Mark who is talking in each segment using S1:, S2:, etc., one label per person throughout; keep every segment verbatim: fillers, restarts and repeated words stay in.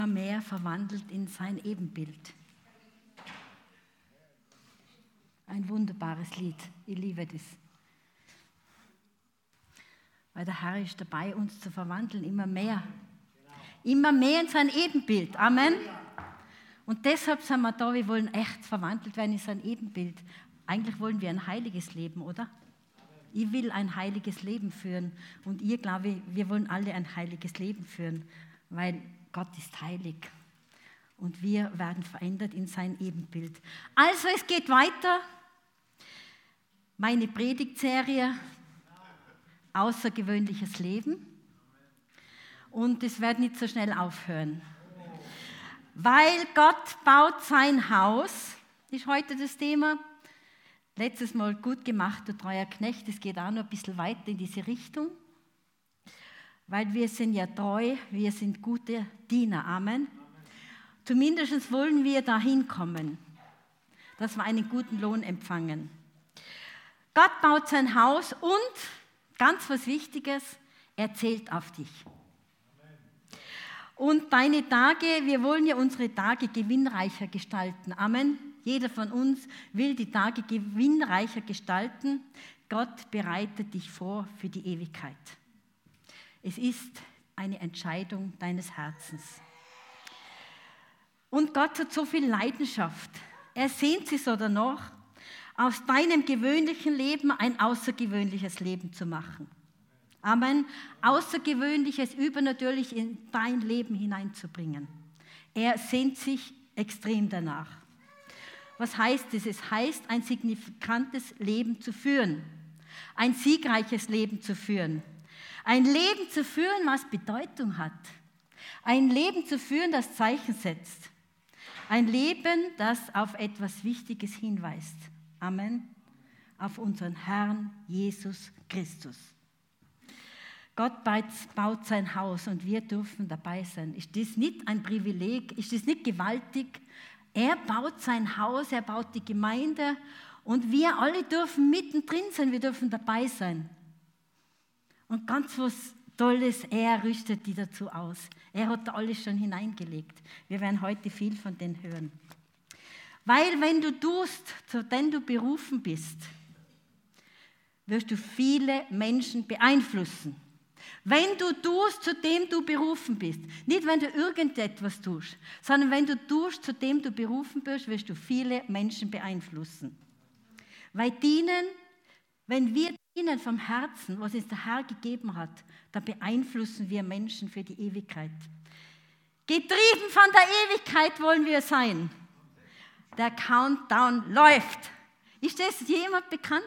S1: mehr verwandelt in sein Ebenbild. Ein wunderbares Lied, ich liebe das. Weil der Herr ist dabei, uns zu verwandeln, immer mehr. Immer mehr in sein Ebenbild, Amen. Und deshalb sind wir da, wir wollen echt verwandelt werden in sein Ebenbild. Eigentlich wollen wir ein heiliges Leben, oder? Ich will ein heiliges Leben führen und ihr, glaube ich, wir wollen alle ein heiliges Leben führen, weil Gott ist heilig und wir werden verändert in sein Ebenbild. Also es geht weiter. Meine Predigtserie, außergewöhnliches Leben, und es wird nicht so schnell aufhören. Weil Gott baut sein Haus, ist heute das Thema. Letztes Mal gut gemacht, du treuer Knecht, es geht auch noch ein bisschen weiter in diese Richtung. Weil wir sind ja treu, wir sind gute Diener, Amen. Amen. Zumindest wollen wir dahin kommen, dass wir einen guten Lohn empfangen. Gott baut sein Haus und, ganz was Wichtiges, er zählt auf dich. Und deine Tage, wir wollen ja unsere Tage gewinnreicher gestalten. Amen. Jeder von uns will die Tage gewinnreicher gestalten. Gott bereitet dich vor für die Ewigkeit. Es ist eine Entscheidung deines Herzens. Und Gott hat so viel Leidenschaft. Er sehnt sich so danach, aus deinem gewöhnlichen Leben ein außergewöhnliches Leben zu machen. Amen. Außergewöhnliches, übernatürlich in dein Leben hineinzubringen. Er sehnt sich extrem danach. Was heißt es? Es heißt, ein signifikantes Leben zu führen. Ein siegreiches Leben zu führen. Ein Leben zu führen, was Bedeutung hat. Ein Leben zu führen, das Zeichen setzt. Ein Leben, das auf etwas Wichtiges hinweist. Amen. Auf unseren Herrn Jesus Christus. Gott baut sein Haus und wir dürfen dabei sein. Ist das nicht ein Privileg? Ist das nicht gewaltig? Er baut sein Haus, er baut die Gemeinde und wir alle dürfen mittendrin sein, wir dürfen dabei sein. Und ganz was Tolles, er rüstet die dazu aus. Er hat da alles schon hineingelegt. Wir werden heute viel von denen hören. Weil wenn du tust, zu dem du berufen bist, wirst du viele Menschen beeinflussen. Wenn du tust, zu dem du berufen bist, nicht wenn du irgendetwas tust, sondern wenn du tust, zu dem du berufen bist, wirst du viele Menschen beeinflussen. Weil dienen, wenn wir dienen vom Herzen, was uns der Herr gegeben hat, da beeinflussen wir Menschen für die Ewigkeit. Getrieben von der Ewigkeit wollen wir sein. Der Countdown läuft. Ist das jemand bekannt?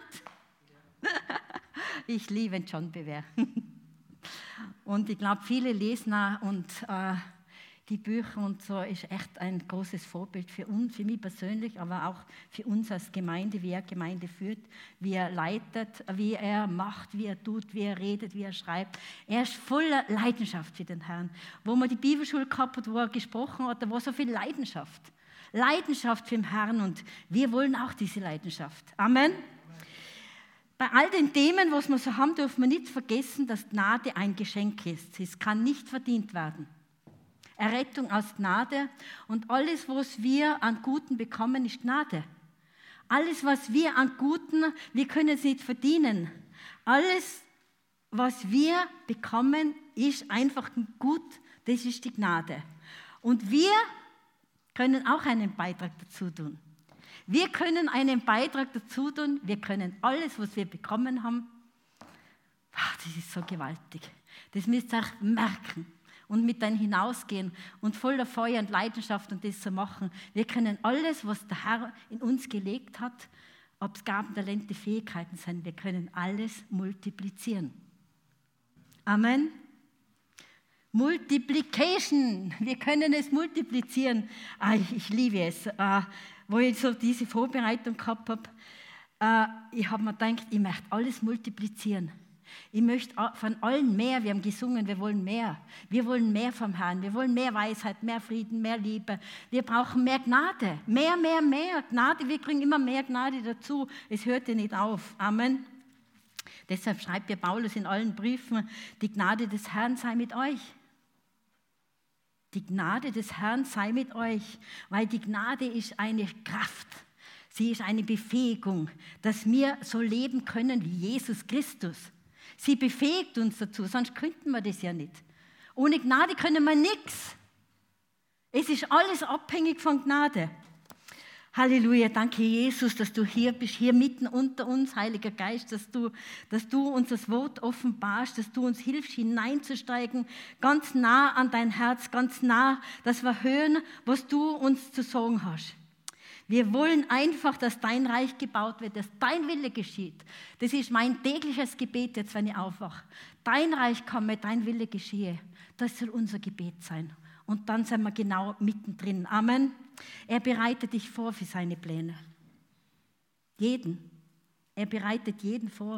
S1: Ich liebe John Bevere. Und ich glaube, viele lesen auch und äh, die Bücher und so ist echt ein großes Vorbild für uns, für mich persönlich, aber auch für uns als Gemeinde, wie er Gemeinde führt, wie er leitet, wie er macht, wie er tut, wie er redet, wie er schreibt. Er ist voller Leidenschaft für den Herrn. Wo man die Bibelschule gehabt hat, wo er gesprochen hat, da war so viel Leidenschaft. Leidenschaft für den Herrn und wir wollen auch diese Leidenschaft. Amen. Bei all den Themen, was wir so haben, dürfen wir nicht vergessen, dass Gnade ein Geschenk ist. Es kann nicht verdient werden. Errettung aus Gnade und alles, was wir an Guten bekommen, ist Gnade. Alles, was wir an Guten, wir können es nicht verdienen. Alles, was wir bekommen, ist einfach gut, das ist die Gnade. Und wir können auch einen Beitrag dazu tun. Wir können einen Beitrag dazu tun, wir können alles, was wir bekommen haben, ach, das ist so gewaltig. Das müsst ihr auch merken und mit dann hinausgehen und voller Feuer und Leidenschaft und das so machen. Wir können alles, was der Herr in uns gelegt hat, ob es Gaben, Talente, Fähigkeiten sind, wir können alles multiplizieren. Amen. Multiplication, wir können es multiplizieren. Ah, ich, ich liebe es. Ah, wo ich so diese Vorbereitung gehabt habe, äh, ich habe mir gedacht, ich möchte alles multiplizieren. Ich möchte von allen mehr, wir haben gesungen, wir wollen mehr. Wir wollen mehr vom Herrn, wir wollen mehr Weisheit, mehr Frieden, mehr Liebe. Wir brauchen mehr Gnade, mehr, mehr, mehr Gnade. Wir kriegen immer mehr Gnade dazu. Es hört ja nicht auf. Amen. Deshalb schreibt ja Paulus in allen Briefen, die Gnade des Herrn sei mit euch. Die Gnade des Herrn sei mit euch, weil die Gnade ist eine Kraft. Sie ist eine Befähigung, dass wir so leben können wie Jesus Christus. Sie befähigt uns dazu, sonst könnten wir das ja nicht. Ohne Gnade können wir nichts. Es ist alles abhängig von Gnade. Halleluja, danke Jesus, dass du hier bist, hier mitten unter uns, Heiliger Geist, dass du, dass du uns das Wort offenbarst, dass du uns hilfst, hineinzusteigen, ganz nah an dein Herz, ganz nah, dass wir hören, was du uns zu sagen hast. Wir wollen einfach, dass dein Reich gebaut wird, dass dein Wille geschieht. Das ist mein tägliches Gebet jetzt, wenn ich aufwache. Dein Reich komme, dein Wille geschehe. Das soll unser Gebet sein. Und dann sind wir genau mittendrin. Amen. Er bereitet dich vor für seine Pläne. Jeden. Er bereitet jeden vor.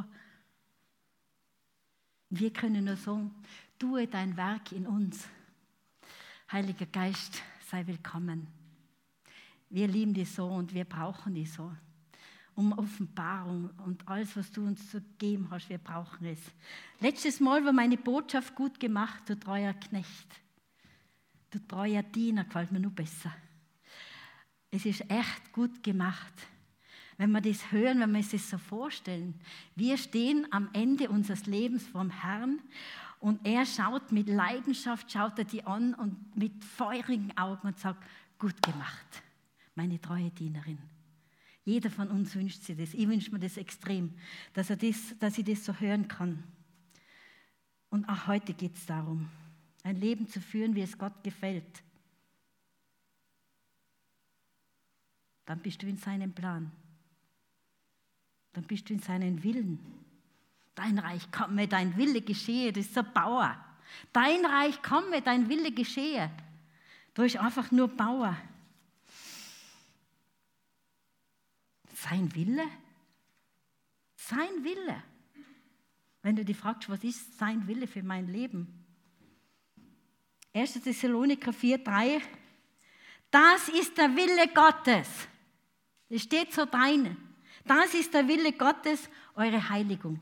S1: Wir können nur sagen, tue dein Werk in uns. Heiliger Geist, sei willkommen. Wir lieben dich so und wir brauchen dich so. Um Offenbarung und alles, was du uns zu geben hast, wir brauchen es. Letztes Mal war meine Botschaft gut gemacht, du treuer Knecht. Du treuer Diener, gefällt mir nur besser. Es ist echt gut gemacht. Wenn wir das hören, wenn wir uns das so vorstellen. Wir stehen am Ende unseres Lebens vor dem Herrn und er schaut mit Leidenschaft, schaut er die an und mit feurigen Augen und sagt, gut gemacht, meine treue Dienerin. Jeder von uns wünscht sich das. Ich wünsche mir das extrem, dass, er das, dass ich das so hören kann. Und auch heute geht es darum, ein Leben zu führen, wie es Gott gefällt. Dann bist du in seinem Plan. Dann bist du in seinen Willen. Dein Reich komme, dein Wille geschehe. Das ist ein Bauer. Dein Reich komme, dein Wille geschehe. Du bist einfach nur Bauer. Sein Wille? Sein Wille. Wenn du dich fragst, was ist sein Wille für mein Leben? erster Thessaloniker vier, drei. Das ist der Wille Gottes. Es steht so drin. Das ist der Wille Gottes, eure Heiligung.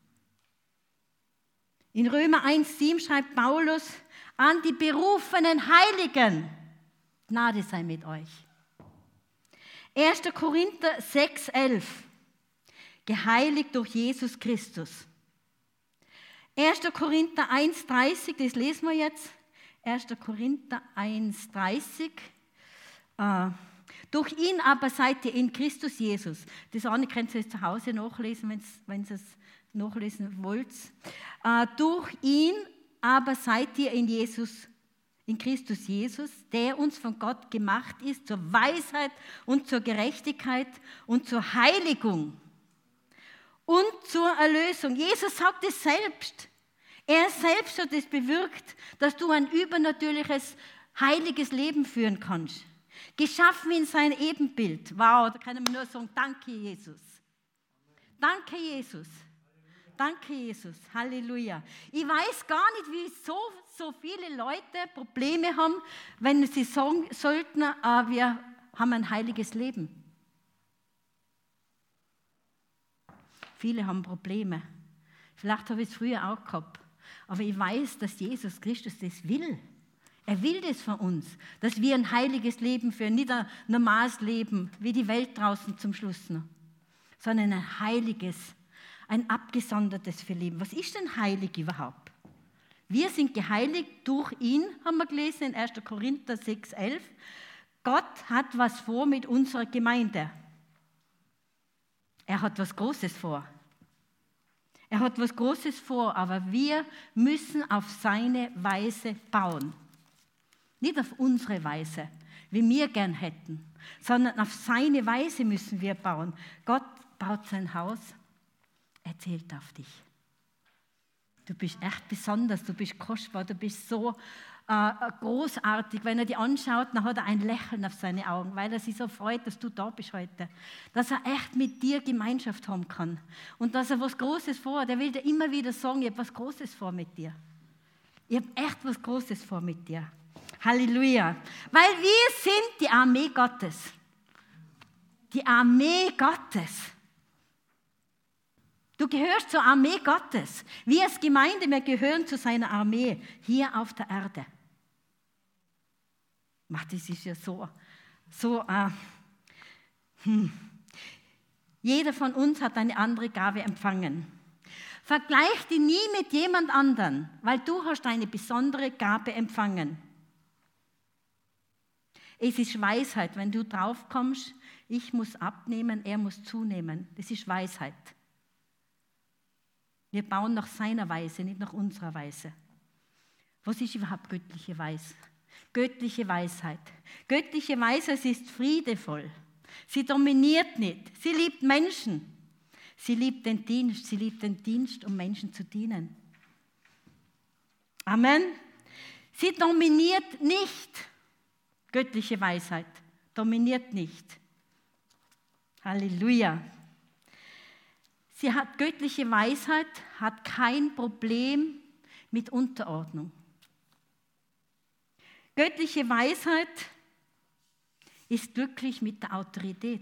S1: In Römer eins, sieben schreibt Paulus, an die berufenen Heiligen, Gnade sei mit euch. erster Korinther sechs, elf, geheiligt durch Jesus Christus. erster Korinther eins, dreißig, das lesen wir jetzt. erster Korinther eins, dreißig. Äh, durch ihn aber seid ihr in Christus Jesus. Das andere könnt ihr zu Hause nachlesen, wenn ihr es nachlesen wollt. Äh, durch ihn aber seid ihr in Jesus, in Christus Jesus, der uns von Gott gemacht ist, zur Weisheit und zur Gerechtigkeit und zur Heiligung und zur Erlösung. Jesus sagt es selbst. Er selbst hat es bewirkt, dass du ein übernatürliches, heiliges Leben führen kannst. Geschaffen in sein Ebenbild. Wow, da können wir nur sagen, danke Jesus. Danke Jesus. Danke Jesus. Halleluja. Ich weiß gar nicht, wie so, so viele Leute Probleme haben, wenn sie sagen sollten, äh, wir haben ein heiliges Leben. Viele haben Probleme. Vielleicht habe ich es früher auch gehabt. Aber ich weiß, dass Jesus Christus das will. Er will das von uns, dass wir ein heiliges Leben führen, nicht ein normales Leben, wie die Welt draußen zum Schluss noch, sondern ein heiliges, ein abgesondertes für Leben. Was ist denn heilig überhaupt? Wir sind geheiligt durch ihn, haben wir gelesen in erster Korinther sechs, elf. Gott hat was vor mit unserer Gemeinde. Er hat was Großes vor. Er hat was Großes vor, aber wir müssen auf seine Weise bauen. Nicht auf unsere Weise, wie wir gern hätten, sondern auf seine Weise müssen wir bauen. Gott baut sein Haus, er zählt auf dich. Du bist echt besonders, du bist kostbar, du bist so äh, großartig. Wenn er dich anschaut, dann hat er ein Lächeln auf seine Augen, weil er sich so freut, dass du da bist heute. Dass er echt mit dir Gemeinschaft haben kann. Und dass er was Großes vorhat. Er will dir immer wieder sagen, ich habe was Großes vor mit dir. Ich habe echt was Großes vor mit dir. Halleluja. Weil wir sind die Armee Gottes. Die Armee Gottes. Du gehörst zur Armee Gottes. Wir als Gemeinde, wir gehören zu seiner Armee hier auf der Erde. Das ist ja so, so äh, hm. Jeder von uns hat eine andere Gabe empfangen. Vergleich die nie mit jemand anderen, weil du hast eine besondere Gabe empfangen. Es ist Weisheit, wenn du drauf kommst, ich muss abnehmen, er muss zunehmen. Das ist Weisheit. Wir bauen nach seiner Weise, nicht nach unserer Weise. Was ist überhaupt göttliche Weisheit? Göttliche Weisheit. Göttliche Weisheit ist friedevoll. Sie dominiert nicht. Sie liebt Menschen. Sie liebt den Dienst. Sie liebt den Dienst, um Menschen zu dienen. Amen. Sie dominiert nicht. Göttliche Weisheit dominiert nicht. Halleluja. Sie hat göttliche Weisheit, hat kein Problem mit Unterordnung. Göttliche Weisheit ist glücklich mit der Autorität.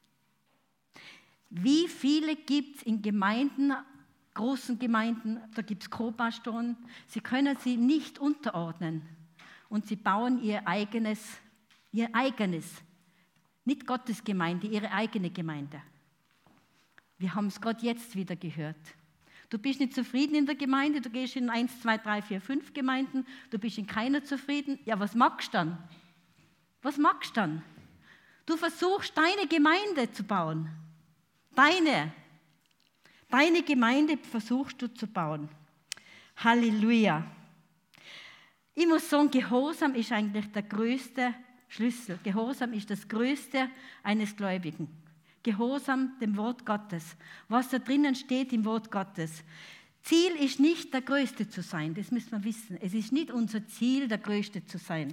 S1: Wie viele gibt es in Gemeinden, großen Gemeinden, da gibt es Co-Pastoren, sie können sie nicht unterordnen und sie bauen ihr eigenes, ihr eigenes, nicht Gottes Gemeinde, ihre eigene Gemeinde. Wir haben es gerade jetzt wieder gehört. Du bist nicht zufrieden in der Gemeinde, du gehst in eins, zwei, drei, vier, fünf Gemeinden, du bist in keiner zufrieden. Ja, was magst du dann? Was magst du dann? Du versuchst, deine Gemeinde zu bauen. Deine. Deine Gemeinde versuchst du zu bauen. Halleluja. Ich muss sagen, Gehorsam ist eigentlich der größte Schlüssel. Gehorsam ist das Größte eines Gläubigen. Gehorsam dem Wort Gottes. Was da drinnen steht im Wort Gottes. Ziel ist nicht, der Größte zu sein. Das müssen wir wissen. Es ist nicht unser Ziel, der Größte zu sein.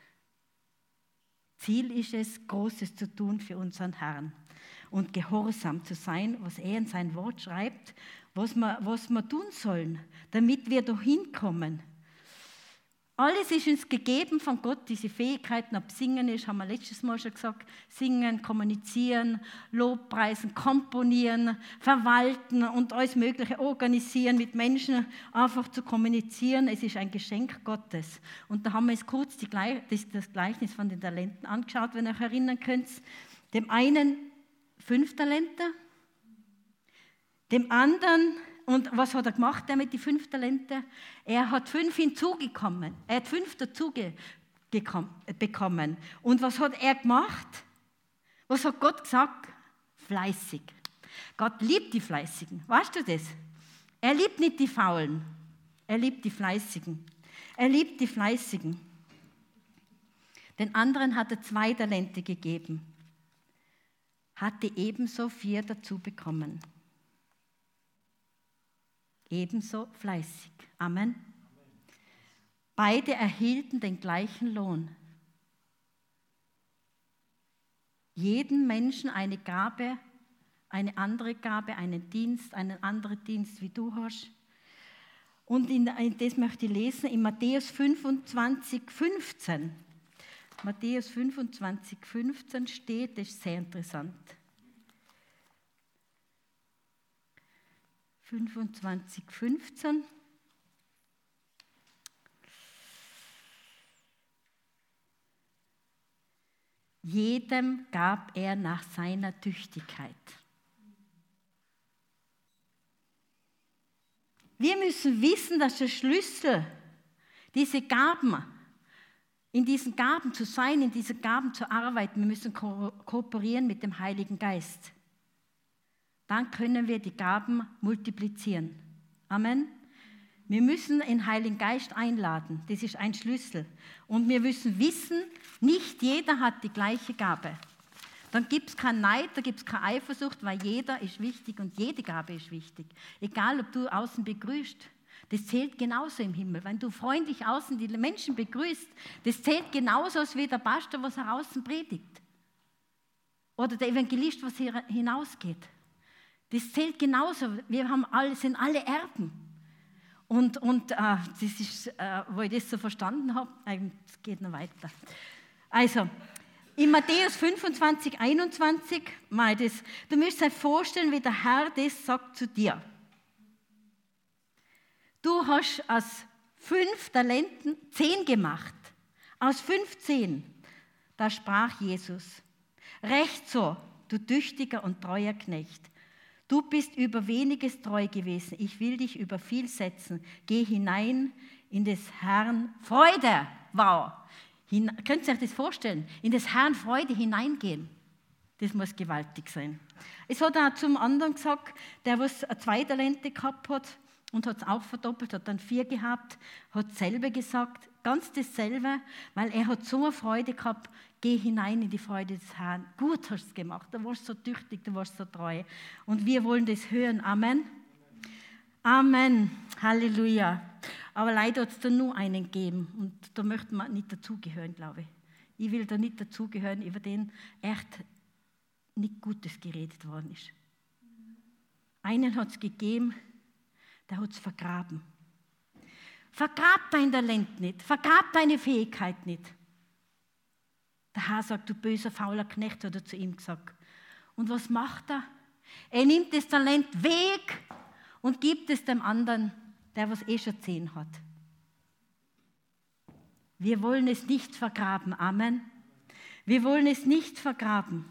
S1: Ziel ist es, Großes zu tun für unseren Herrn. Und gehorsam zu sein, was er in sein Wort schreibt, was wir, was wir tun sollen, damit wir dahin kommen. Alles ist uns gegeben von Gott, diese Fähigkeiten, ob Singen ist, haben wir letztes Mal schon gesagt, singen, kommunizieren, Lobpreisen, komponieren, verwalten und alles Mögliche organisieren, mit Menschen einfach zu kommunizieren. Es ist ein Geschenk Gottes. Und da haben wir jetzt kurz die, das Gleichnis von den Talenten angeschaut, wenn ihr euch erinnern könnt. Dem einen fünf Talente, dem anderen. Und was hat er gemacht, der mit den fünf Talente? Er hat fünf hinzugekommen. Er hat fünf dazu bekommen. Und was hat er gemacht? Was hat Gott gesagt? Fleißig. Gott liebt die Fleißigen. Weißt du das? Er liebt nicht die Faulen. Er liebt die Fleißigen. Er liebt die Fleißigen. Den anderen hat er zwei Talente gegeben. Hatte ebenso vier dazu bekommen. Ebenso fleißig. Amen. Beide erhielten den gleichen Lohn. Jedem Menschen eine Gabe, eine andere Gabe, einen Dienst, einen anderen Dienst, wie du hast. Und in, das möchte ich lesen in Matthäus fünfundzwanzig, fünfzehn. Matthäus fünfundzwanzig, fünfzehn steht, das ist sehr interessant. fünfundzwanzig, fünfzehn. Jedem gab er nach seiner Tüchtigkeit. Wir müssen wissen, dass der Schlüssel, diese Gaben, in diesen Gaben zu sein, in diesen Gaben zu arbeiten, wir müssen ko- kooperieren mit dem Heiligen Geist. Dann können wir die Gaben multiplizieren. Amen. Wir müssen den Heiligen Geist einladen. Das ist ein Schlüssel. Und wir müssen wissen, nicht jeder hat die gleiche Gabe. Dann gibt es keinen Neid, da gibt es keine Eifersucht, weil jeder ist wichtig und jede Gabe ist wichtig. Egal, ob du außen begrüßt, das zählt genauso im Himmel. Wenn du freundlich außen die Menschen begrüßt, das zählt genauso als wie der Pastor, was er außen predigt. Oder der Evangelist, was hier hinausgeht. Das zählt genauso. Wir haben alle, sind alle Erben. Und, und äh, das ist, äh, wo ich das so verstanden habe, es geht noch weiter. Also, in Matthäus fünfundzwanzig, einundzwanzig, mal das, du musst dir vorstellen, wie der Herr das sagt zu dir. Du hast aus fünf Talenten zehn gemacht. Aus fünfzehn, da sprach Jesus: Recht so, du tüchtiger und treuer Knecht. Du bist über weniges treu gewesen. Ich will dich über viel setzen. Geh hinein in des Herrn Freude. Wow. Hin, könnt ihr euch das vorstellen? In des Herrn Freude hineingehen. Das muss gewaltig sein. Es hat auch zum anderen gesagt, der was zwei Talente gehabt hat und hat es auch verdoppelt, hat dann vier gehabt, hat selber gesagt, ganz dasselbe, weil er hat so eine Freude gehabt, geh hinein in die Freude des Herrn. Gut hast du es gemacht, du warst so tüchtig, du warst so treu. Und wir wollen das hören. Amen. Amen. Halleluja. Aber leider hat es da nur einen gegeben und da möchte man nicht dazugehören, glaube ich. Ich will da nicht dazugehören, über den echt nicht Gutes geredet worden ist. Einen hat es gegeben, der hat es vergraben. Vergrab dein Talent nicht, vergrab deine Fähigkeit nicht. Der Herr sagt, du böser, fauler Knecht, hat er zu ihm gesagt. Und was macht er? Er nimmt das Talent weg und gibt es dem anderen, der was eh schon zehn hat. Wir wollen es nicht vergraben, Amen. Wir wollen es nicht vergraben.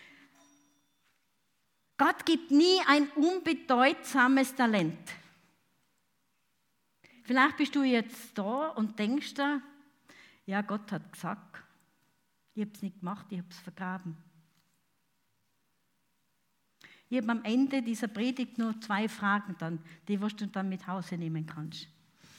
S1: Gott gibt nie ein unbedeutsames Talent. Vielleicht bist du jetzt da und denkst dir, ja, Gott hat gesagt, ich habe es nicht gemacht, ich habe es vergraben. Ich habe am Ende dieser Predigt nur zwei Fragen, dann, die was du dann mit Hause nehmen kannst.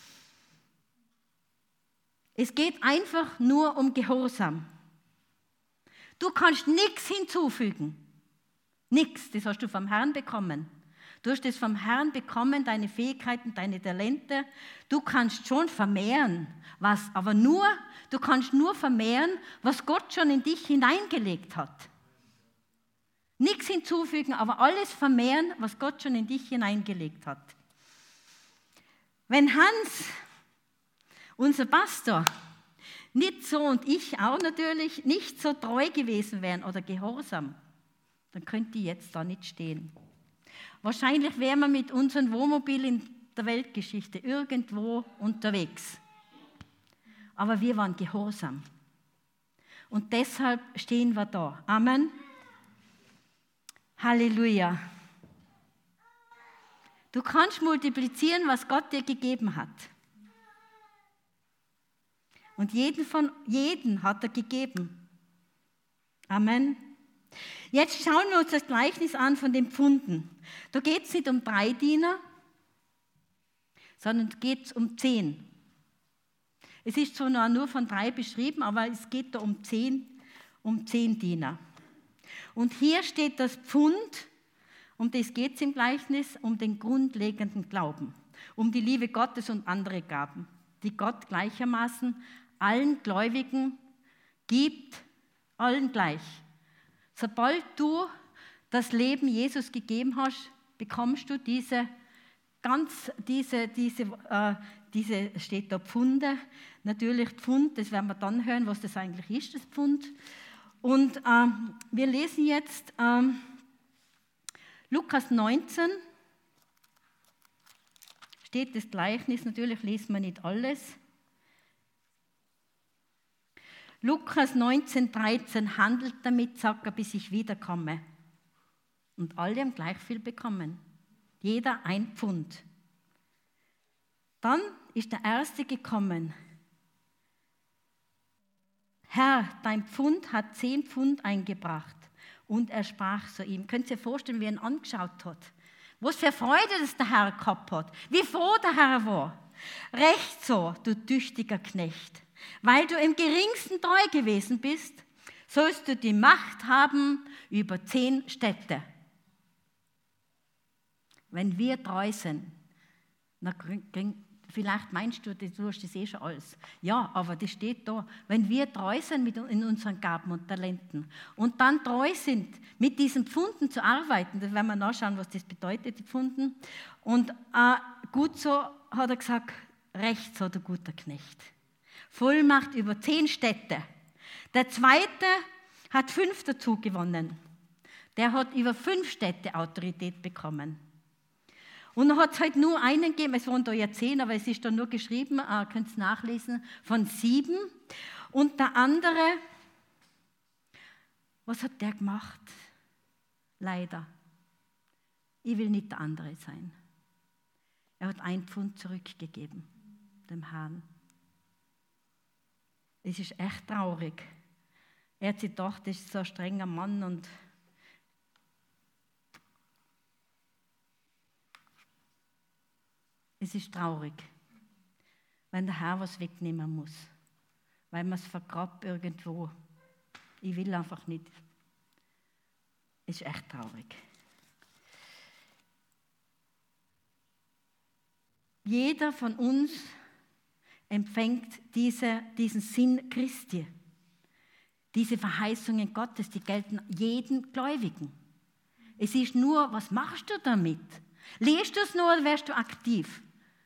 S1: Es geht einfach nur um Gehorsam. Du kannst nichts hinzufügen. Nichts, das hast du vom Herrn bekommen. Du hast es vom Herrn bekommen, deine Fähigkeiten, deine Talente. Du kannst schon vermehren, was, aber nur, du kannst nur vermehren, was Gott schon in dich hineingelegt hat. Nichts hinzufügen, aber alles vermehren, was Gott schon in dich hineingelegt hat. Wenn Hans, unser Pastor, nicht so und ich auch natürlich, nicht so treu gewesen wären oder gehorsam, dann könnte ich jetzt da nicht stehen. Wahrscheinlich wären wir mit unserem Wohnmobil in der Weltgeschichte irgendwo unterwegs. Aber wir waren gehorsam. Und deshalb stehen wir da. Amen. Halleluja. Du kannst multiplizieren, was Gott dir gegeben hat. Und jeden von jeden hat er gegeben. Amen. Jetzt schauen wir uns das Gleichnis an von den Pfunden. Da geht es nicht um drei Diener, sondern es geht um zehn. Es ist zwar nur von drei beschrieben, aber es geht da um zehn, um zehn Diener. Und hier steht das Pfund, um das geht es im Gleichnis, um den grundlegenden Glauben, um die Liebe Gottes und andere Gaben, die Gott gleichermaßen allen Gläubigen gibt, allen gleich. Sobald du das Leben Jesus gegeben hast, bekommst du diese, ganz, diese, diese, äh, diese steht da Pfunde, natürlich Pfund, das werden wir dann hören, was das eigentlich ist, das Pfund. Und ähm, wir lesen jetzt ähm, Lukas neunzehn, steht das Gleichnis, natürlich lesen wir nicht alles. Lukas neunzehn, dreizehn handelt damit, sagt er, bis ich wiederkomme. Und alle haben gleich viel bekommen. Jeder ein Pfund. Dann ist der Erste gekommen. Herr, dein Pfund hat zehn Pfund eingebracht. Und er sprach zu ihm. Könnt ihr euch vorstellen, wie er ihn angeschaut hat? Was für Freude das der Herr gehabt hat. Wie froh der Herr war. Recht so, du tüchtiger Knecht. Weil du im geringsten treu gewesen bist, sollst du die Macht haben über zehn Städte. Wenn wir treu sind, vielleicht meinst du, du hast das eh schon alles. Ja, aber das steht da. Wenn wir treu sind mit, in unseren Gaben und Talenten und dann treu sind, mit diesen Pfunden zu arbeiten, da werden wir nachschauen, was das bedeutet, die Pfunden. Und äh, gut so hat er gesagt, recht so der guter Knecht. Vollmacht über zehn Städte. Der Zweite hat fünf dazu gewonnen. Der hat über fünf Städte Autorität bekommen. Und dann hat es halt nur einen gegeben, es waren da ja zehn, aber es ist da nur geschrieben, äh, könnt ihr nachlesen, von sieben. Und der andere, was hat der gemacht? Leider. Ich will nicht der andere sein. Er hat ein Pfund zurückgegeben, dem Herrn. Es ist echt traurig. Er hat sich gedacht, das ist so ein strenger Mann und es ist traurig, wenn der Herr was wegnehmen muss, weil man es vergrabt irgendwo. Ich will einfach nicht. Es ist echt traurig. Jeder von uns empfängt diese, diesen Sinn Christi. Diese Verheißungen Gottes, die gelten jedem Gläubigen. Es ist nur, was machst du damit? Liest du es nur oder wärst du aktiv?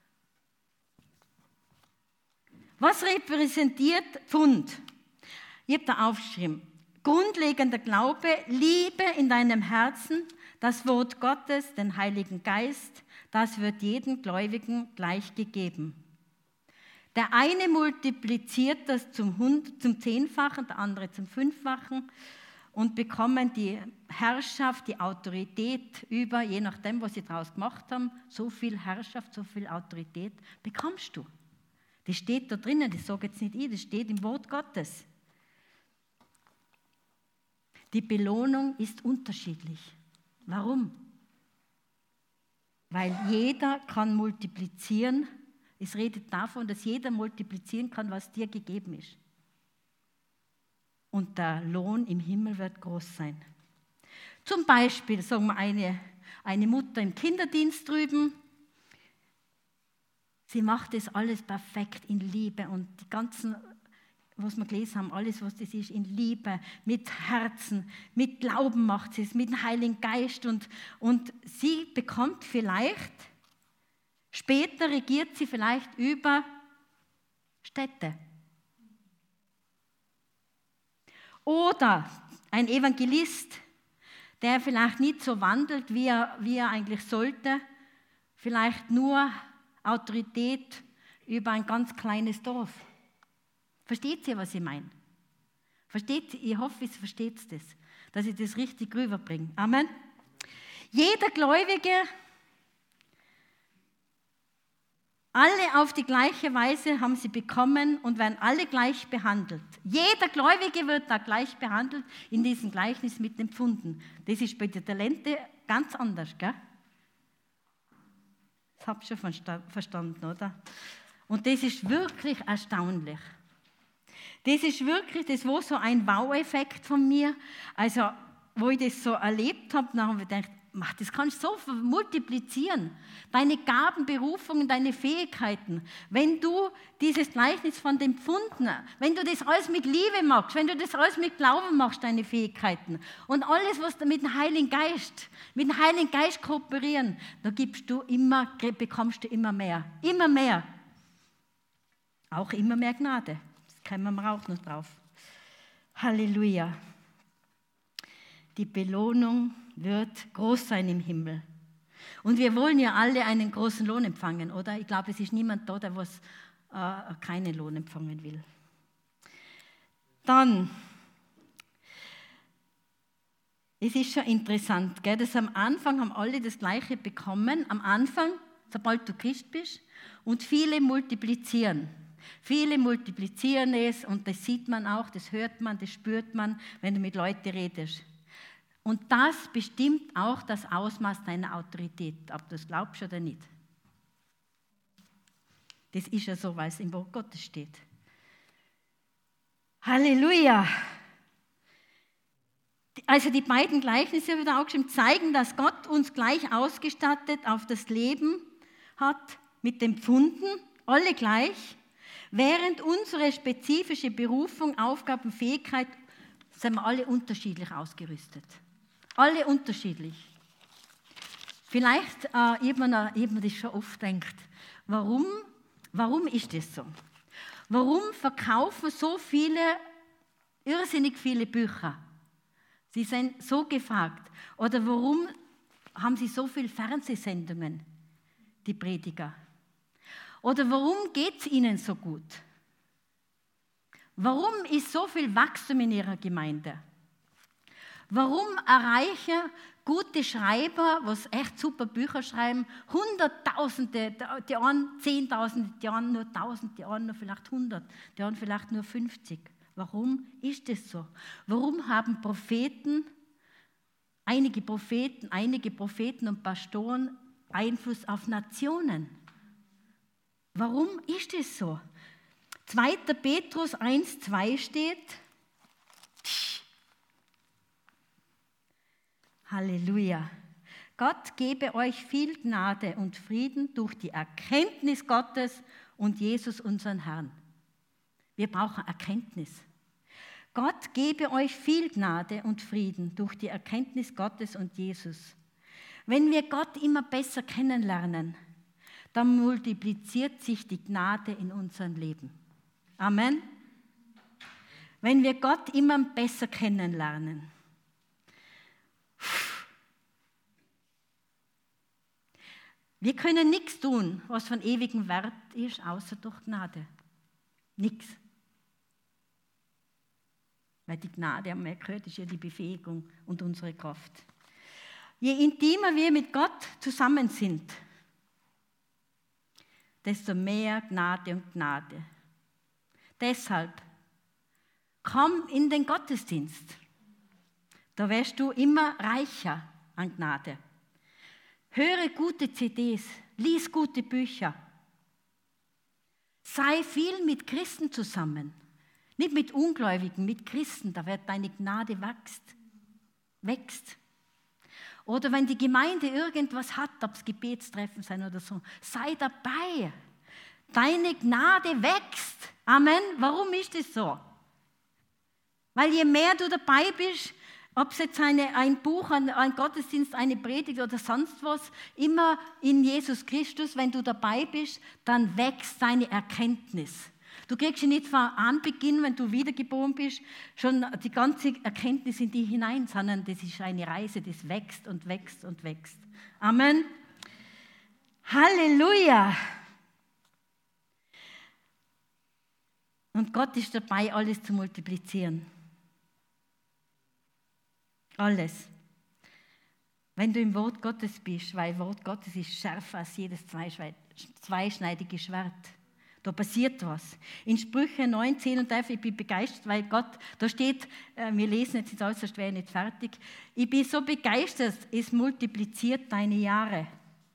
S1: Was repräsentiert Pfund? Ich habe da aufgeschrieben. Grundlegender Glaube, Liebe in deinem Herzen, das Wort Gottes, den Heiligen Geist, das wird jedem Gläubigen gleich gegeben. Der eine multipliziert das zum, Hund, zum Zehnfachen, der andere zum Fünffachen und bekommen die Herrschaft, die Autorität über, je nachdem, was sie daraus gemacht haben, so viel Herrschaft, so viel Autorität bekommst du. Das steht da drinnen, das sage jetzt nicht ich, das steht im Wort Gottes. Die Belohnung ist unterschiedlich. Warum? Weil jeder kann multiplizieren. Es redet davon, dass jeder multiplizieren kann, was dir gegeben ist. Und der Lohn im Himmel wird groß sein. Zum Beispiel, sagen wir, eine, eine Mutter im Kinderdienst drüben, sie macht das alles perfekt in Liebe und die ganzen, was wir gelesen haben, alles, was das ist, in Liebe, mit Herzen, mit Glauben macht sie es, mit dem Heiligen Geist und, und sie bekommt vielleicht, später regiert sie vielleicht über Städte. Oder ein Evangelist, der vielleicht nicht so wandelt, wie er, wie er eigentlich sollte, vielleicht nur Autorität über ein ganz kleines Dorf. Versteht ihr, was ich meine? Versteht, ich hoffe, ihr versteht das, dass ich das richtig rüberbringe. Amen. Jeder Gläubige, alle auf die gleiche Weise haben sie bekommen und werden alle gleich behandelt. Jeder Gläubige wird da gleich behandelt in diesem Gleichnis mit den Pfunden. Das ist bei den Talenten ganz anders, gell? Das habt ihr schon verstanden, oder? Und das ist wirklich erstaunlich. Das ist wirklich, das war so ein Wow-Effekt von mir. Also, wo ich das so erlebt habe, dann habe ich gedacht, das kannst du so multiplizieren. Deine Gaben, Berufungen, deine Fähigkeiten. Wenn du dieses Gleichnis von den Pfunden, wenn du das alles mit Liebe machst, wenn du das alles mit Glauben machst, deine Fähigkeiten und alles, was du mit dem Heiligen Geist, mit dem Heiligen Geist kooperieren, da gibst du immer, bekommst du immer mehr. Immer mehr. Auch immer mehr Gnade. Das kommen wir auch noch drauf. Halleluja. Die Belohnung wird groß sein im Himmel. Und wir wollen ja alle einen großen Lohn empfangen, oder? Ich glaube, es ist niemand da, der was, äh, keinen Lohn empfangen will. Dann, es ist schon interessant, gell, dass am Anfang haben alle das Gleiche bekommen. Am Anfang, sobald du Christ bist, und viele multiplizieren. Viele multiplizieren es und das sieht man auch, das hört man, das spürt man, wenn du mit Leuten redest. Und das bestimmt auch das Ausmaß deiner Autorität, ob du das glaubst oder nicht. Das ist ja so, weil es im Wort Gottes steht. Halleluja! Also die beiden Gleichnisse, wieder auch geschrieben, zeigen, dass Gott uns gleich ausgestattet auf das Leben hat mit den Pfunden, alle gleich, während unsere spezifische Berufung, Aufgaben, Fähigkeit, sind wir alle unterschiedlich ausgerüstet. Alle unterschiedlich. Vielleicht, äh, ich habe mir, hab mir das schon oft gedacht, warum, warum ist das so? Warum verkaufen so viele, irrsinnig viele Bücher? Sie sind so gefragt. Oder warum haben sie so viele Fernsehsendungen, die Prediger? Oder warum geht es ihnen so gut? Warum ist so viel Wachstum in ihrer Gemeinde? Warum erreichen gute Schreiber, was echt super Bücher schreiben, Hunderttausende, die einen Zehntausende, die anderen nur Tausend, die anderen nur vielleicht hundert, die anderen vielleicht nur fünfzig. Warum ist das so? Warum haben Propheten, einige Propheten, einige Propheten und Pastoren Einfluss auf Nationen? Warum ist das so? zweiter Petrus eins zwei steht, Halleluja. Gott gebe euch viel Gnade und Frieden durch die Erkenntnis Gottes und Jesus, unseren Herrn. Wir brauchen Erkenntnis. Gott gebe euch viel Gnade und Frieden durch die Erkenntnis Gottes und Jesus. Wenn wir Gott immer besser kennenlernen, dann multipliziert sich die Gnade in unserem Leben. Amen. Wenn wir Gott immer besser kennenlernen. Wir können nichts tun, was von ewigem Wert ist, außer durch Gnade. Nichts. Weil die Gnade, haben wir gehört, ist ja die Befähigung und unsere Kraft. Je intimer wir mit Gott zusammen sind, desto mehr Gnade und Gnade. Deshalb, komm in den Gottesdienst. Da wirst du immer reicher an Gnade. Höre gute C Ds, lies gute Bücher. Sei viel mit Christen zusammen. Nicht mit Ungläubigen, mit Christen, da wird deine Gnade wächst. wächst. Oder wenn die Gemeinde irgendwas hat, ob es Gebetstreffen sein oder so, sei dabei. Deine Gnade wächst. Amen. Warum ist das so? Weil je mehr du dabei bist, ob es jetzt eine, ein Buch, ein, ein Gottesdienst, eine Predigt oder sonst was, immer in Jesus Christus, wenn du dabei bist, dann wächst deine Erkenntnis. Du kriegst sie nicht von Anbeginn, wenn du wiedergeboren bist, schon die ganze Erkenntnis in dich hinein, sondern das ist eine Reise, das wächst und wächst und wächst. Amen. Halleluja. Und Gott ist dabei, alles zu multiplizieren. Alles. Wenn du im Wort Gottes bist, weil Wort Gottes ist schärfer als jedes zweischneidige Schwert. Da passiert was. In Sprüche neun, zehn und elf, ich bin begeistert, weil Gott, da steht, wir lesen jetzt alles, sonst wäre ich nicht fertig. Ich bin so begeistert, es multipliziert deine Jahre.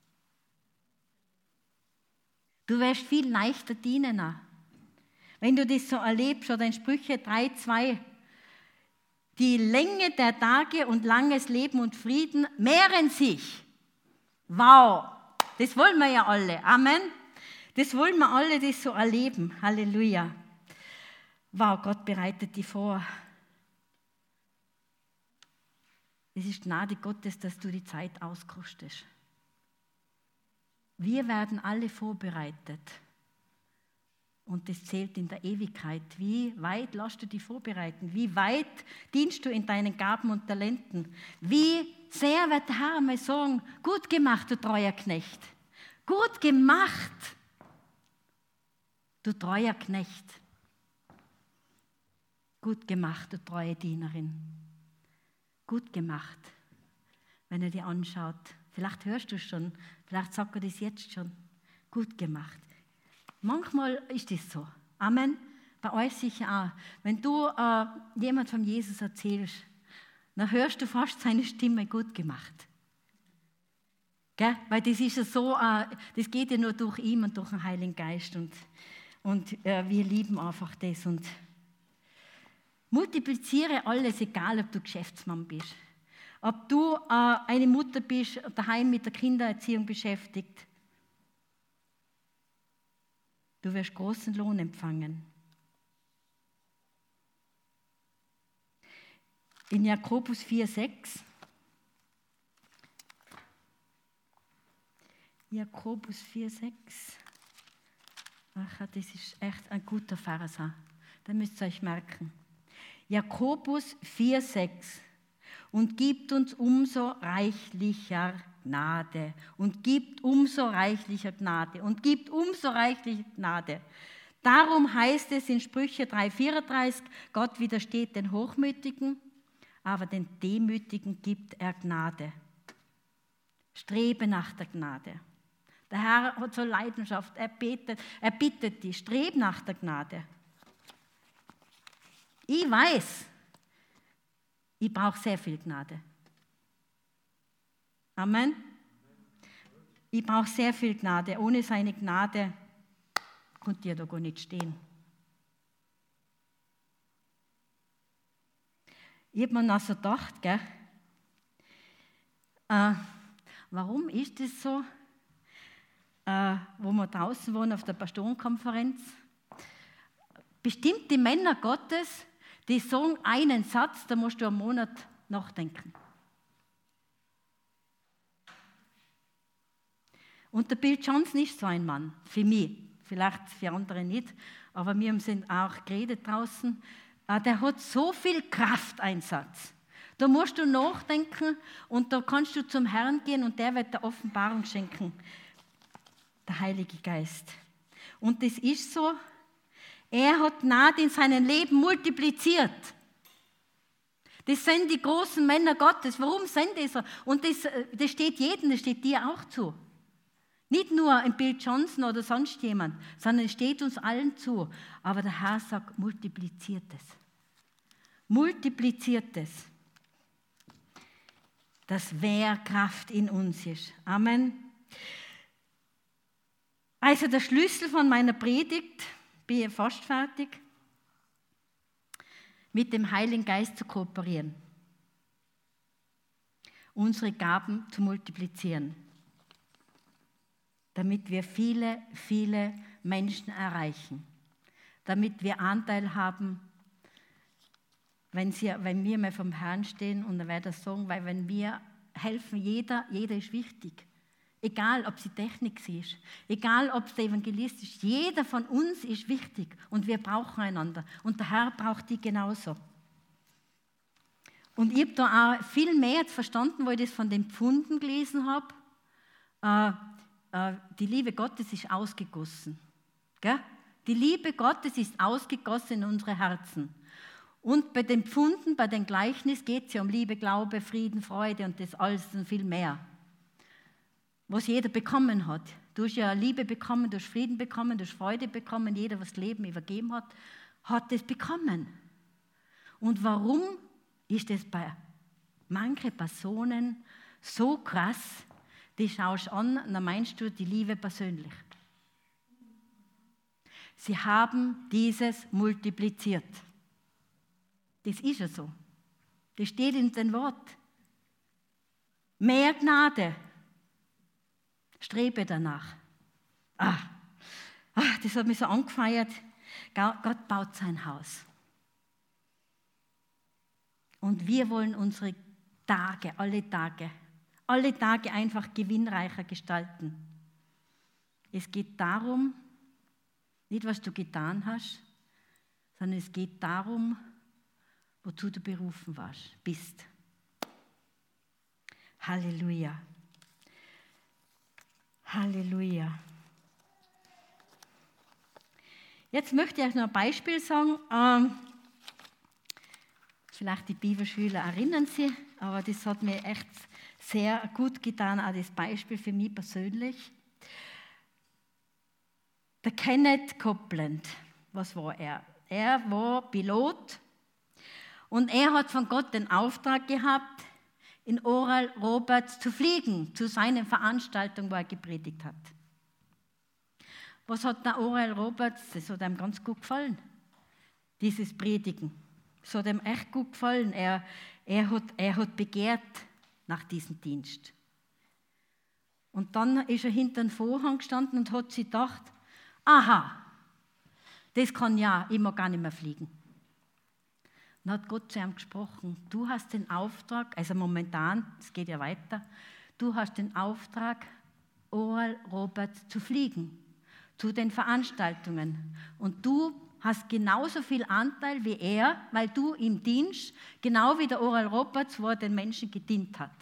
S1: Du wirst viel leichter dienen. Wenn du das so erlebst, oder in Sprüche drei, zwei, die Länge der Tage und langes Leben und Frieden mehren sich. Wow, das wollen wir ja alle. Amen. Das wollen wir alle, das so erleben. Halleluja. Wow, Gott bereitet die vor. Es ist Gnade Gottes, dass du die Zeit auskostest. Wir werden alle vorbereitet. Und das zählt in der Ewigkeit. Wie weit lässt du dich vorbereiten? Wie weit dienst du in deinen Gaben und Talenten? Wie sehr wird der Herr einmal sagen, gut gemacht, du treuer Knecht. Gut gemacht, du treuer Knecht. Gut gemacht, du treue Dienerin. Gut gemacht, wenn er dir anschaut. Vielleicht hörst du es schon, vielleicht sagt er das jetzt schon. Gut gemacht. Manchmal ist das so. Amen. Bei euch sicher auch. Wenn du äh, jemand von Jesus erzählst, dann hörst du fast seine Stimme gut gemacht. Gell? Weil das ist ja so, äh, das geht ja nur durch ihn und durch den Heiligen Geist. Und, und äh, wir lieben einfach das. Und multipliziere alles, egal ob du Geschäftsmann bist. Ob du äh, eine Mutter bist, daheim mit der Kindererziehung beschäftigt. Du wirst großen Lohn empfangen. In Jakobus vier, sechs. Jakobus vier, sechs. Ach, das ist echt ein guter Vers. Den müsst ihr euch merken. Jakobus vier, sechs. Und gibt uns umso reichlicher Gnade und gibt umso reichlicher Gnade und gibt umso reichlicher Gnade. Darum heißt es in Sprüche drei vierunddreißig, Gott widersteht den Hochmütigen, aber den Demütigen gibt er Gnade. Strebe nach der Gnade. Der Herr hat so Leidenschaft, er betet, er bittet dich, streb nach der Gnade. Ich weiß, ich brauche sehr viel Gnade. Amen. Ich brauche sehr viel Gnade. Ohne seine Gnade konnte ich da gar nicht stehen. Ich habe mir noch so gedacht, gell, äh, warum ist das so, äh, wo wir draußen wohnen auf der Pastorenkonferenz? Bestimmte Männer Gottes, die sagen einen Satz, da musst du einen Monat nachdenken. Und der Bill Johnson ist so ein Mann, für mich, vielleicht für andere nicht, aber wir sind auch geredet draußen. Der hat so viel Krafteinsatz. Da musst du nachdenken und da kannst du zum Herrn gehen und der wird dir Offenbarung schenken, der Heilige Geist. Und das ist so, er hat Gnade in seinem Leben multipliziert. Das sind die großen Männer Gottes. Warum sind die so? Und das, das steht jedem, das steht dir auch zu. Nicht nur im Bill Johnson oder sonst jemand, sondern es steht uns allen zu. Aber der Herr sagt, multipliziert es. Multipliziert es. Dass Wehrkraft in uns ist. Amen. Also der Schlüssel von meiner Predigt, bin ich fast fertig, mit dem Heiligen Geist zu kooperieren. Unsere Gaben zu multiplizieren. Damit wir viele, viele Menschen erreichen. Damit wir Anteil haben, wenn, sie, wenn wir mal vom Herrn stehen und er wird das sagen, weil wenn wir helfen, jeder, jeder ist wichtig. Egal, ob sie Technik ist, egal, ob es der Evangelist ist, jeder von uns ist wichtig und wir brauchen einander. Und der Herr braucht die genauso. Und ich habe da auch viel mehr jetzt verstanden, wo ich das von den Pfunden gelesen habe. Äh, äh, die Liebe Gottes ist ausgegossen. Gell? Die Liebe Gottes ist ausgegossen in unsere Herzen. Und bei den Pfunden, bei den Gleichnissen geht es ja um Liebe, Glaube, Frieden, Freude und das alles und viel mehr. Was jeder bekommen hat. Du hast ja Liebe bekommen, du hast Frieden bekommen, du hast Freude bekommen. Jeder, was das Leben übergeben hat, hat es bekommen. Und warum ist es bei manchen Personen so krass, die schaust an, dann meinst du die Liebe persönlich. Sie haben dieses multipliziert. Das ist ja so. Das steht in dem Wort. Mehr Gnade. Strebe danach. Ah, ah, das hat mich so angefeiert. Gott baut sein Haus. Und wir wollen unsere Tage, alle Tage, alle Tage einfach gewinnreicher gestalten. Es geht darum, nicht was du getan hast, sondern es geht darum, wozu du berufen warst, bist. Halleluja. Halleluja. Jetzt möchte ich euch noch ein Beispiel sagen. Ähm, vielleicht die Bibelschüler erinnern sich, aber das hat mir echt sehr gut getan, auch das Beispiel für mich persönlich. Der Kenneth Copeland, was war er? Er war Pilot und er hat von Gott den Auftrag gehabt, in Oral Roberts zu fliegen, zu seinen Veranstaltungen, wo er gepredigt hat. Was hat der Oral Roberts, das hat ihm ganz gut gefallen, dieses Predigen. Das hat ihm echt gut gefallen. Er, er, hat, er hat begehrt nach diesem Dienst. Und dann ist er hinter dem Vorhang gestanden und hat sich gedacht, aha, das kann ja, ich mag gar nicht mehr fliegen. Dann hat Gott zu ihm gesprochen, du hast den Auftrag, also momentan, es geht ja weiter, du hast den Auftrag, Oral Roberts zu fliegen, zu den Veranstaltungen. Und du hast genauso viel Anteil wie er, weil du im Dienst, genau wie der Oral Roberts, wo er den Menschen gedient hat.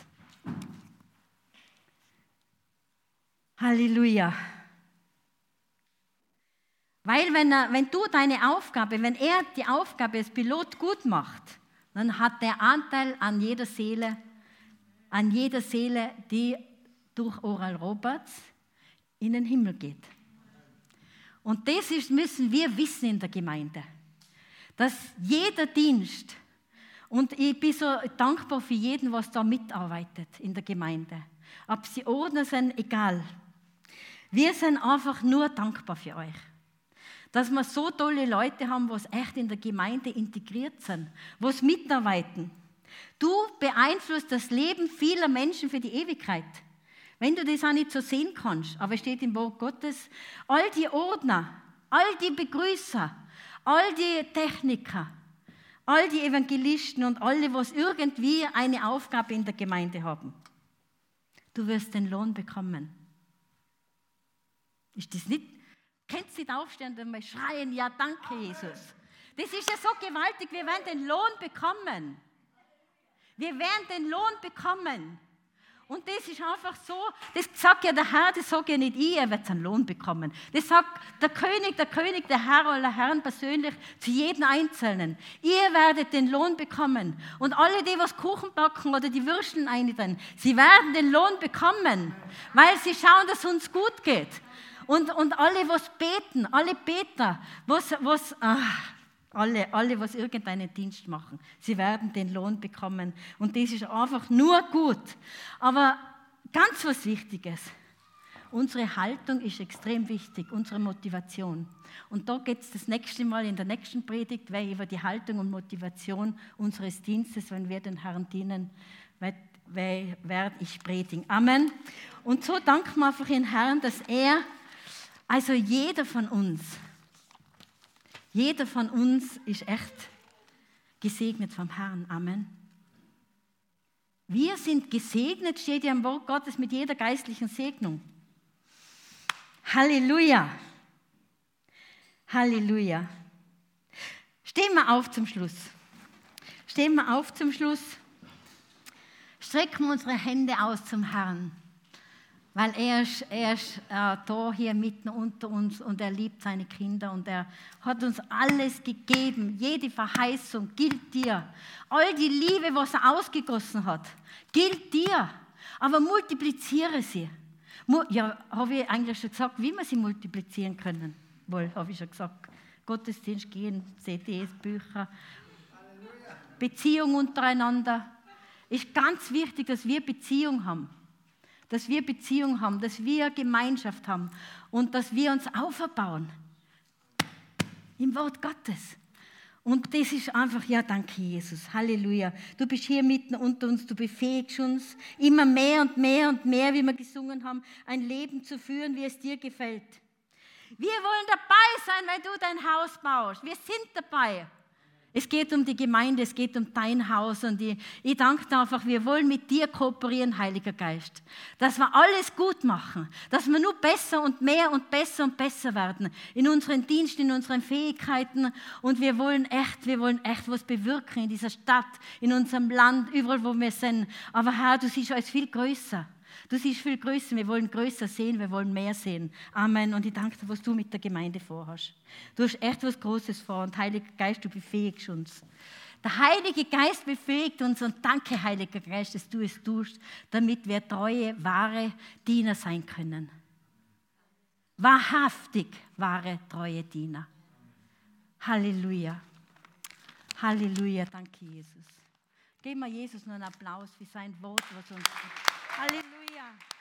S1: Halleluja. Weil wenn, er, wenn du deine Aufgabe, wenn er die Aufgabe als Pilot gut macht, dann hat der Anteil an jeder Seele, an jeder Seele, die durch Oral Roberts in den Himmel geht. Und das ist, müssen wir wissen in der Gemeinde, dass jeder Dienst, und ich bin so dankbar für jeden, was da mitarbeitet in der Gemeinde, ob sie Ordner sind, egal. Wir sind einfach nur dankbar für euch. Dass wir so tolle Leute haben, die echt in der Gemeinde integriert sind, die mitarbeiten. Du beeinflusst das Leben vieler Menschen für die Ewigkeit. Wenn du das auch nicht so sehen kannst, aber es steht im Wort Gottes, all die Ordner, all die Begrüßer, all die Techniker, all die Evangelisten und alle, die irgendwie eine Aufgabe in der Gemeinde haben. Du wirst den Lohn bekommen. Ist das nicht? Kannst du nicht aufstehen und mal schreien, ja danke Jesus. Das ist ja so gewaltig, wir werden den Lohn bekommen. Wir werden den Lohn bekommen. Und das ist einfach so, das sagt ja der Herr, das sage ja nicht ich, er wird seinen Lohn bekommen. Das sagt der König, der König, der Herr aller Herren persönlich zu jedem Einzelnen. Ihr werdet den Lohn bekommen. Und alle, die was Kuchen backen oder die Würsteln einnehmen, sie werden den Lohn bekommen, weil sie schauen, dass es uns gut geht. Und, und alle, was beten, alle Beter, was, was, ach, alle, alle, was irgendeinen Dienst machen, sie werden den Lohn bekommen. Und das ist einfach nur gut. Aber ganz was Wichtiges, unsere Haltung ist extrem wichtig, unsere Motivation. Und da geht es das nächste Mal in der nächsten Predigt, weil über die Haltung und Motivation unseres Dienstes, wenn wir den Herrn dienen, werde ich predigen. Amen. Und so danken wir einfach den Herrn, dass er, also jeder von uns, jeder von uns ist echt gesegnet vom Herrn. Amen. Wir sind gesegnet, steht ja im Wort Gottes, mit jeder geistlichen Segnung. Halleluja. Halleluja. Stehen wir auf zum Schluss. Stehen wir auf zum Schluss. Strecken wir unsere Hände aus zum Herrn. Weil er ist, er ist äh, da hier mitten unter uns und er liebt seine Kinder und er hat uns alles gegeben. Jede Verheißung gilt dir. All die Liebe, was er ausgegossen hat, gilt dir. Aber multipliziere sie. Ja, habe ich eigentlich schon gesagt, wie wir sie multiplizieren können. Wohl, habe ich schon gesagt. Gottesdienst gehen, C Ds, Bücher, Beziehung untereinander. Ist ganz wichtig, dass wir Beziehung haben. Dass wir Beziehung haben, dass wir Gemeinschaft haben und dass wir uns aufbauen. Im Wort Gottes. Und das ist einfach, ja, danke Jesus, Halleluja. Du bist hier mitten unter uns, du befähigst uns, immer mehr und mehr und mehr, wie wir gesungen haben, ein Leben zu führen, wie es dir gefällt. Wir wollen dabei sein, wenn du dein Haus baust. Wir sind dabei. Es geht um die Gemeinde, es geht um dein Haus und ich, ich danke dir einfach, wir wollen mit dir kooperieren, Heiliger Geist, dass wir alles gut machen, dass wir nur besser und mehr und besser und besser werden in unseren Diensten, in unseren Fähigkeiten und wir wollen echt, wir wollen echt was bewirken in dieser Stadt, in unserem Land, überall wo wir sind. Aber Herr, du siehst alles viel größer. Du siehst viel größer, wir wollen größer sehen, wir wollen mehr sehen. Amen. Und ich danke dir, was du mit der Gemeinde vorhast. Du hast echt was Großes vor und Heiliger Geist, du befähigst uns. Der Heilige Geist befähigt uns und danke, Heiliger Geist, dass du es tust, damit wir treue, wahre Diener sein können. Wahrhaftig wahre, treue Diener. Halleluja. Halleluja, danke Jesus. Geben wir Jesus nur einen Applaus für sein Wort, was uns gibt. Halleluja.